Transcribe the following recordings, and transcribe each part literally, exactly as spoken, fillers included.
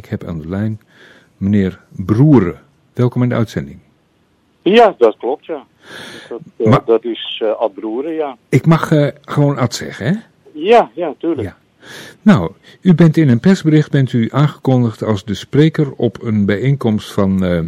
heb aan de lijn meneer Broeren. Welkom in de uitzending. Ja, dat klopt, ja. Dat, uh, maar, dat is uh, Ad Broeren, ja. Ik mag uh, gewoon Ad zeggen, hè? Ja, ja, tuurlijk. Ja. Nou, u bent in een persbericht bent u aangekondigd als de spreker op een bijeenkomst van uh,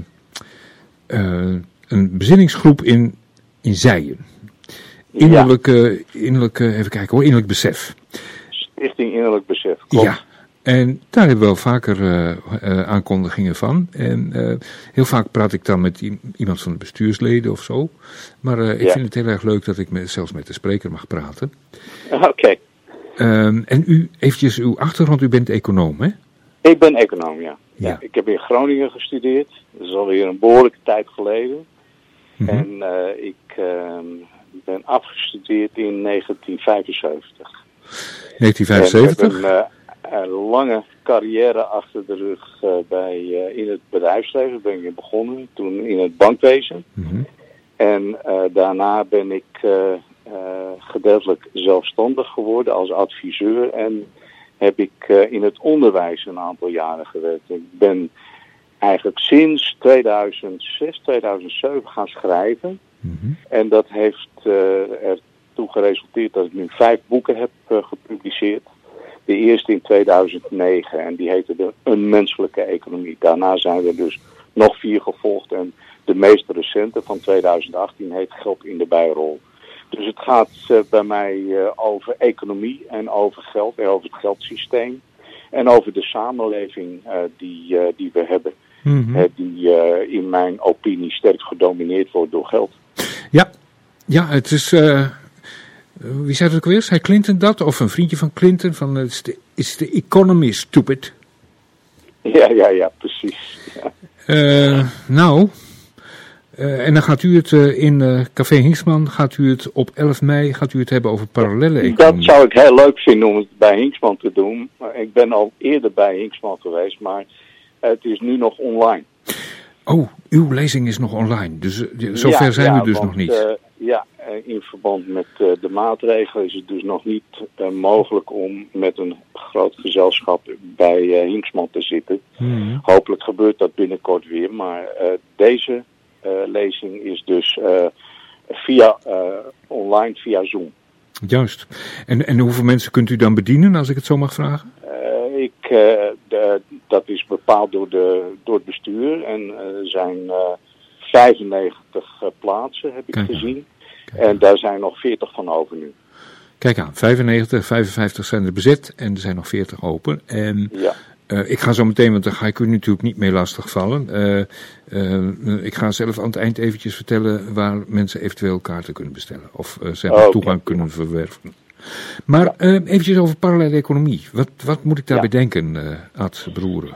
uh, een bezinningsgroep in, in Zijen. Innerlijk, ja. uh, innerlijk uh, even kijken hoor, innerlijk besef. Stichting Innerlijk Besef, klopt. Ja, en daar hebben we wel vaker uh, uh, aankondigingen van. En uh, heel vaak praat ik dan met i- iemand van de bestuursleden of zo. Maar uh, ik ja. vind het heel erg leuk dat ik met, zelfs met de spreker mag praten. Oké. Okay. Um, en u, eventjes uw achtergrond, u bent econoom, hè? Ik ben econoom, ja. ja. ja. Ik heb in Groningen gestudeerd. Dat is alweer een behoorlijke tijd geleden. Mm-hmm. En uh, ik uh, ben afgestudeerd in negentien vijfenzeventig. negentien vijfenzeventig? En ik heb een, uh, een lange carrière achter de rug uh, bij, uh, in het bedrijfsleven. Ben ik begonnen, toen in het bankwezen. Mm-hmm. En uh, daarna ben ik uh, uh, gedeeltelijk zelfstandig geworden als adviseur. En heb ik uh, in het onderwijs een aantal jaren gewerkt. Ik ben eigenlijk sinds tweeduizend zes, tweeduizend zeven gaan schrijven. Mm-hmm. En dat heeft uh, ertoe geresulteerd dat ik nu vijf boeken heb uh, gepubliceerd. De eerste in tweeduizend negen en die heette de Een Menselijke Economie. Daarna zijn er dus nog vier gevolgd en de meest recente van tweeduizend achttien heet Geld in de bijrol. Dus het gaat uh, bij mij uh, over economie en over geld en over het geldsysteem. En over de samenleving uh, die, uh, die we hebben. Mm-hmm. Uh, die uh, in mijn opinie sterk gedomineerd wordt door geld. Ja, ja het is... Uh, wie zei het ook weer? Zei Clinton dat? Of een vriendje van Clinton? Van, uh, it's, the, it's the economy, stupid. Ja, ja, ja, precies. Ja. Uh, nou... Uh, en dan gaat u het uh, in uh, Café Hinksman, gaat u het op elf mei, gaat u het hebben over parallelle economie. Dat zou ik heel leuk vinden om het bij Hinksman te doen. Ik ben al eerder bij Hinksman geweest, maar het is nu nog online. Oh, uw lezing is nog online, dus uh, zover ja, zijn ja, we dus want, nog niet. Uh, ja, in verband met uh, de maatregelen is het dus nog niet uh, mogelijk om met een groot gezelschap bij uh, Hinksman te zitten. Hmm. Hopelijk gebeurt dat binnenkort weer, maar uh, deze... Uh, lezing is dus uh, via uh, online via Zoom. Juist. En, en hoeveel mensen kunt u dan bedienen, als ik het zo mag vragen? Uh, ik, uh, de, dat is bepaald door, de, door het bestuur. En uh, er zijn uh, vijfennegentig uh, plaatsen, heb ik Kijk gezien. Kijk en daar zijn nog veertig van over nu. Kijk aan, vijfennegentig, vijfenvijftig zijn er bezet en er zijn nog veertig open. En ja. Uh, ik ga zo meteen, want daar ga ik u natuurlijk niet mee lastigvallen. Uh, uh, ik ga zelf aan het eind eventjes vertellen waar mensen eventueel kaarten kunnen bestellen. Of uh, ze hebben oh, toegang okay. kunnen verwerven. Maar ja. uh, eventjes over parallele economie. Wat, wat moet ik daarbij ja. denken, uh, Ad Broeren?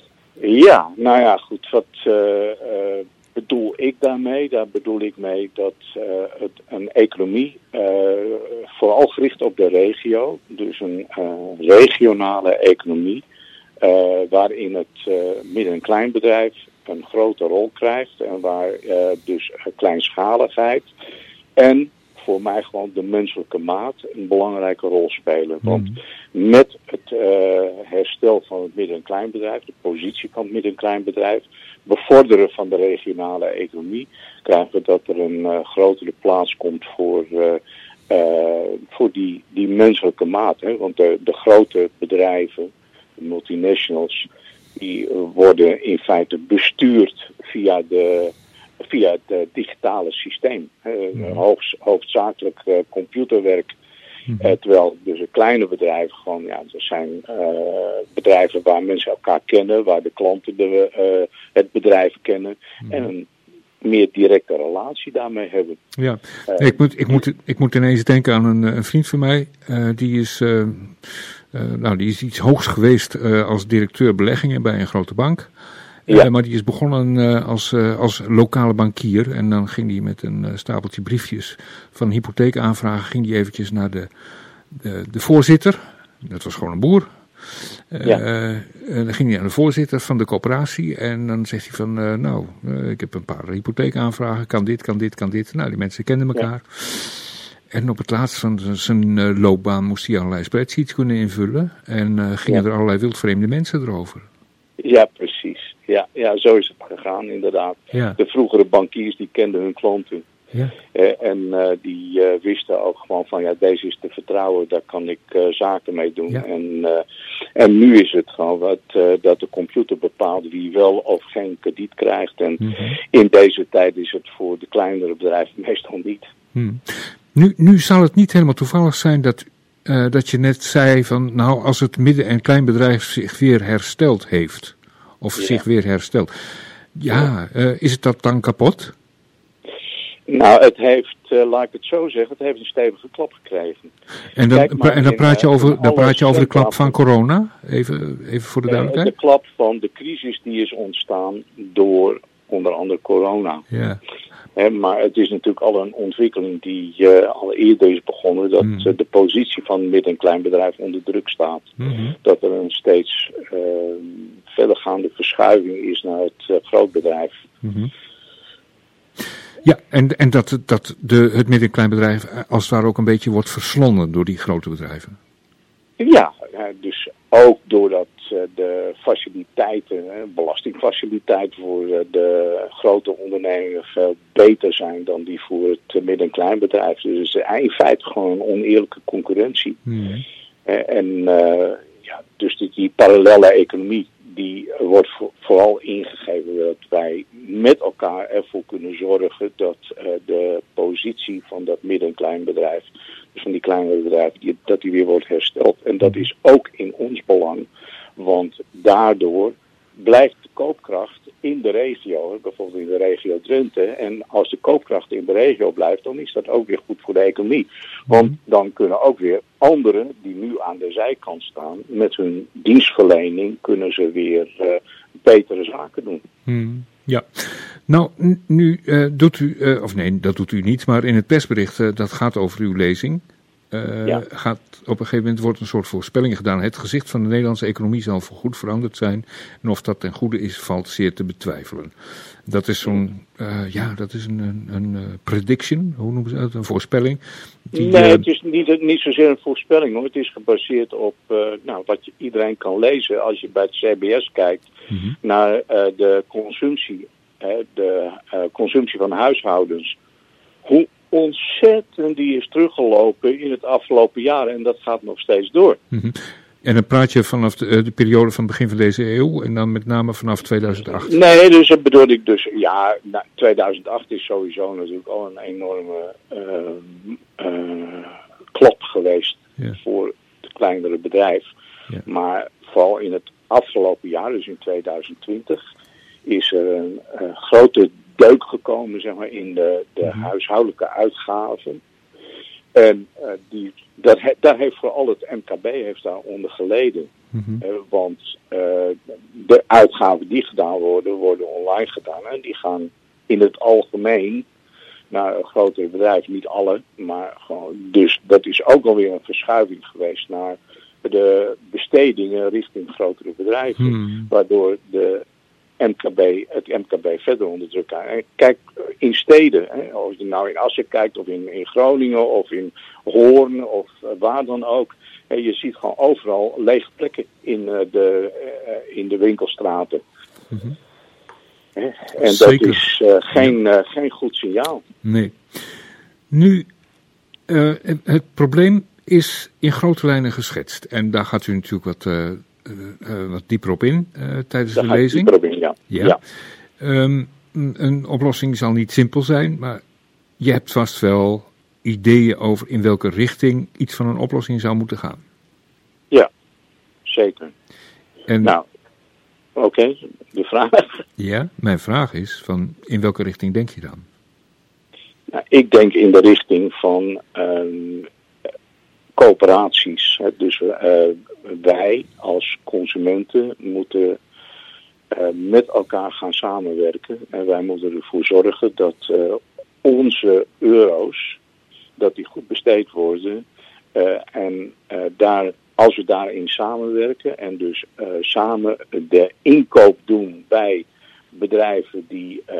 Ja, nou ja, goed. Wat uh, uh, bedoel ik daarmee? Daar bedoel ik mee dat uh, het, een economie, uh, vooral gericht op de regio, dus een uh, regionale economie, Uh, waarin het uh, midden- en kleinbedrijf een grote rol krijgt en waar uh, dus uh, kleinschaligheid en voor mij gewoon de menselijke maat een belangrijke rol spelen. Mm. Want met het uh, herstel van het midden- en kleinbedrijf, de positie van het midden- en kleinbedrijf, bevorderen van de regionale economie, krijgen we dat er een uh, grotere plaats komt voor, uh, uh, voor die, die menselijke maat. Hè? Want de, de grote bedrijven, de multinationals, die worden in feite bestuurd via, de, via het uh, digitale systeem. Uh, hoofd, hoofdzakelijk uh, computerwerk. Mm-hmm. Uh, terwijl dus een kleine bedrijven gewoon, ja, er zijn uh, bedrijven waar mensen elkaar kennen, waar de klanten de, uh, het bedrijf kennen. Mm-hmm. En een meer directe relatie daarmee hebben. Ja, uh, ik, moet, ik, moet, ik moet ineens denken aan een, een vriend van mij, uh, die is... Uh, Uh, nou, die is iets hoogs geweest uh, als directeur beleggingen bij een grote bank. Uh, ja. Maar die is begonnen uh, als, uh, als lokale bankier. En dan ging hij met een uh, stapeltje briefjes van hypotheekaanvragen, ging hij eventjes naar de, de, de voorzitter. Dat was gewoon een boer. Uh, ja. uh, en dan ging hij naar de voorzitter van de coöperatie. En dan zegt hij van, uh, nou, uh, ik heb een paar hypotheekaanvragen. Kan dit, kan dit, kan dit. Nou, die mensen kenden elkaar. Ja. En op het laatst van zijn uh, loopbaan moest hij allerlei spreadsheets kunnen invullen. En uh, gingen ja. er allerlei wildvreemde mensen erover. Ja, precies. Ja, ja, zo is het gegaan inderdaad. Ja. De vroegere bankiers die kenden hun klanten. Ja. Uh, en uh, die uh, wisten ook gewoon van ja, deze is te vertrouwen, daar kan ik uh, zaken mee doen. Ja. En, uh, en nu is het gewoon wat, uh, dat de computer bepaalt wie wel of geen krediet krijgt. En Mm-hmm. in deze tijd is het voor de kleinere bedrijven meestal niet. Hmm. Nu, nu zal het niet helemaal toevallig zijn dat, uh, dat je net zei van nou als het midden- en kleinbedrijf zich weer hersteld heeft. Of Ja. zich weer herstelt. Ja, uh, is het dat dan kapot? Nou, het heeft, uh, laat ik het zo zeggen, het heeft een stevige klap gekregen. En dan, Kijk maar en dan in, praat je uh, over, in dan alle praat je over de klap van studentenraad- corona? Even, even voor de Uh, duidelijkheid. de klap van de crisis die is ontstaan door onder andere corona. Ja. He, maar het is natuurlijk al een ontwikkeling die uh, al eerder is begonnen, dat Mm. uh, de positie van het midden- en kleinbedrijf onder druk staat. Mm-hmm. Dat er een steeds uh, verdergaande verschuiving is naar het uh, grootbedrijf. Mm-hmm. Ja, en, en dat, dat de, het midden- en kleinbedrijf als het ware ook een beetje wordt verslonden door die grote bedrijven. Ja, uh, dus ook doordat uh, de faciliteiten, uh, belastingfaciliteiten voor uh, de grote ondernemingen veel beter zijn dan die voor het uh, midden- en kleinbedrijf. Dus het is in feite gewoon een oneerlijke concurrentie. Mm-hmm. Uh, en uh, ja, dus die, die parallelle economie die wordt voor, vooral ingegeven dat wij met elkaar ervoor kunnen zorgen dat uh, de positie van dat midden- en kleinbedrijf, dus van die kleinere bedrijven, die, dat die weer wordt hersteld. En dat is ook in ons belang, want daardoor blijft de koopkracht in de regio, bijvoorbeeld in de regio Drenthe. En als de koopkracht in de regio blijft, dan is dat ook weer goed voor de economie. Want dan kunnen ook weer anderen die nu aan de zijkant staan, met hun dienstverlening kunnen ze weer uh, betere zaken doen. Hmm, ja, nou n- nu uh, doet u, uh, of nee dat doet u niet, maar in het persbericht uh, dat gaat over uw lezing. Uh, Ja. gaat op een gegeven moment wordt een soort voorspelling gedaan. Het gezicht van de Nederlandse economie zal voorgoed veranderd zijn. En of dat ten goede is, valt zeer te betwijfelen. Dat is zo'n, uh, ja, dat is een, een, een uh, prediction, hoe noemen ze dat? Een voorspelling. Die, nee, uh, het is niet, niet zozeer een voorspelling hoor. Het is gebaseerd op uh, nou, wat je, iedereen kan lezen als je bij het C B S kijkt mm-hmm. naar uh, de consumptie, hè, de uh, consumptie van huishoudens. Hoe ontzettend die is teruggelopen in het afgelopen jaar en dat gaat nog steeds door. Mm-hmm. En dan praat je vanaf de, de periode van het begin van deze eeuw en dan met name vanaf tweeduizend acht. Nee, dus dat bedoel ik dus, ja, nou, tweeduizend acht is sowieso natuurlijk al een enorme uh, uh, klap geweest Ja. voor het kleinere bedrijf. Ja. Maar vooral in het afgelopen jaar, dus in tweeduizend twintig, is er een uh, grote deuk gekomen zeg maar, in de, de Mm-hmm. huishoudelijke uitgaven. En uh, die, dat he, daar heeft vooral het M K B heeft daaronder geleden. Mm-hmm. Uh, want uh, de uitgaven die gedaan worden, worden online gedaan. En die gaan in het algemeen naar een grotere bedrijf. Niet alle, maar gewoon. Dus dat is ook alweer een verschuiving geweest naar de bestedingen richting grotere bedrijven. Hmm. Waardoor de M K B, het M K B verder onder druk kan. En kijk, in steden, hè, als je nou in Assen kijkt, of in, in Groningen, of in Hoorn, of uh, waar dan ook. Hè, je ziet gewoon overal lege plekken in, uh, de, uh, in de winkelstraten. Mm-hmm. Hè, en Zeker. dat is uh, geen, uh, geen goed signaal. Nee. Nu, uh, het, het probleem is in grote lijnen geschetst. En daar gaat u natuurlijk wat, uh, uh, wat dieper op in uh, tijdens Daar de ga ik lezing. dieper op in, ja. Ja. ja. Um, een, een oplossing zal niet simpel zijn, maar je hebt vast wel ideeën over in welke richting iets van een oplossing zou moeten gaan. Ja, zeker. En, nou, oké, okay, de vraag. Ja, mijn vraag is van in welke richting denk je dan? Nou, ik denk in de richting van um, coöperaties. Hè. Dus uh, wij als consumenten moeten uh, met elkaar gaan samenwerken. En wij moeten ervoor zorgen dat uh, onze euro's, dat die goed besteed worden. Uh, en uh, daar, als we daarin samenwerken en dus uh, samen de inkoop doen bij bedrijven die uh,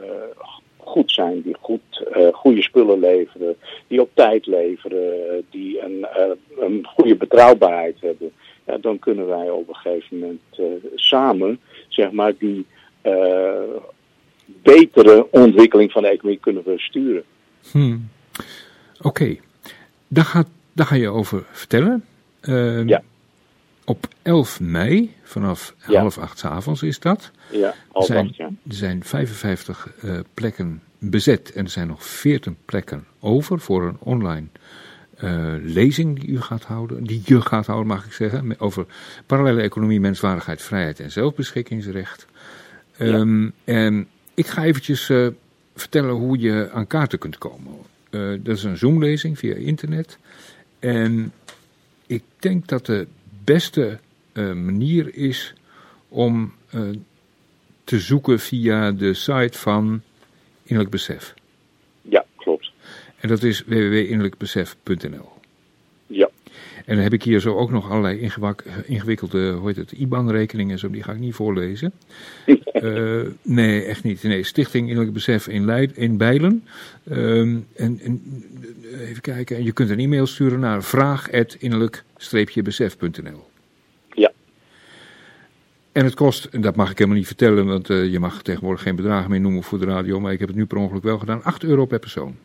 goed zijn, die goed, uh, goede spullen leveren, die op tijd leveren, die een, uh, een goede betrouwbaarheid hebben. ja, dan kunnen wij op een gegeven moment uh, samen, zeg maar, die uh, betere ontwikkeling van de economie kunnen we sturen. Hmm. Oké, okay. daar, gaat, daar ga je over vertellen. Uh, ja. Op elf mei, vanaf ja. half acht 's avonds is dat. Ja, half zijn, acht, ja. Er zijn vijfenvijftig uh, plekken bezet en er zijn nog veertien plekken over voor een online uh, lezing die u gaat houden. Die je gaat houden, mag ik zeggen, over parallele economie, menswaardigheid, vrijheid en zelfbeschikkingsrecht. Um, ja. En ik ga eventjes uh, vertellen hoe je aan kaarten kunt komen. Uh, dat is een Zoom-lezing via internet. En ik denk dat de beste uh, manier is om uh, te zoeken via de site van Innerlijk Besef. Ja, klopt. En dat is w w w punt innerlijk besef punt n l. Ja. En dan heb ik hier zo ook nog allerlei ingewak, ingewikkelde, hoe heet het, I B A N-rekeningen, zo, die ga ik niet voorlezen. uh, nee, echt niet. Nee, Stichting Innerlijk Besef in, Leid, in Bijlen. Um, en, en even kijken, en je kunt een e-mail sturen naar vraag at innerlijk besef punt n l. Ja. En het kost, en dat mag ik helemaal niet vertellen, want uh, je mag tegenwoordig geen bedragen meer noemen voor de radio, maar ik heb het nu per ongeluk wel gedaan, acht euro per persoon.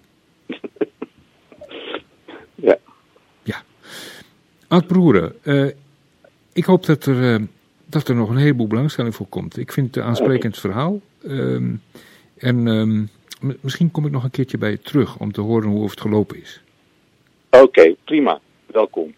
Ja. Ja. Ad Broeren, uh, ik hoop dat er, uh, dat er nog een heleboel belangstelling voor komt. Ik vind het een aansprekend verhaal. Um, en um, m- misschien kom ik nog een keertje bij je terug om te horen hoe het gelopen is. Oké, okay, prima. Welkom.